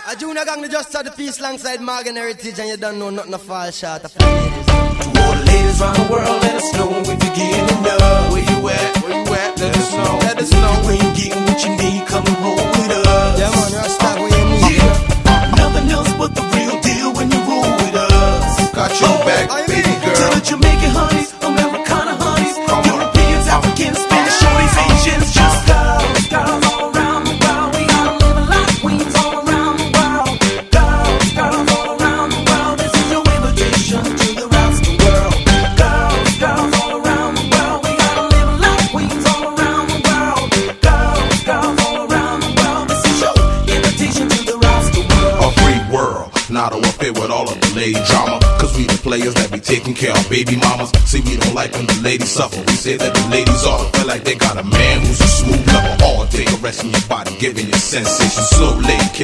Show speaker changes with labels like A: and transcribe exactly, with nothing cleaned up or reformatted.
A: A junior gang, they just had the piece alongside Morgan Heritage, and you don't know nothing to fall short of ladies.
B: To all the ladies around the world, let us know if you're getting enough. Where you at? Where you at? Let us know. Let us know. If you ain't getting what you need, come and roll with us.
A: Yeah, man, Rasta, where you need.
B: Yeah, nothing else but the real deal when you roll with us.
C: Got your oh, back, baby girl.
B: To the Jamaican honeys, Americana honeys, Europeans, Africans, Spanish shorties, Asians, just girls, girls all around the world. We all living like queens all around the world. Girls, girls all around the world. This is your invitation to the rest of the world. Girls, girls all around the world. We all living like queens all around the world. Girls, girls all around the world. This is your invitation to the rest of the world.
C: A free world, not a affair with all of the lady drama. Cause we the players that be taking care of baby mamas. See, we don't like when the ladies suffer. We say that the ladies ought to feel like they got a man who's a smooth lover all day, caressing your body, giving you sensation. Slow lady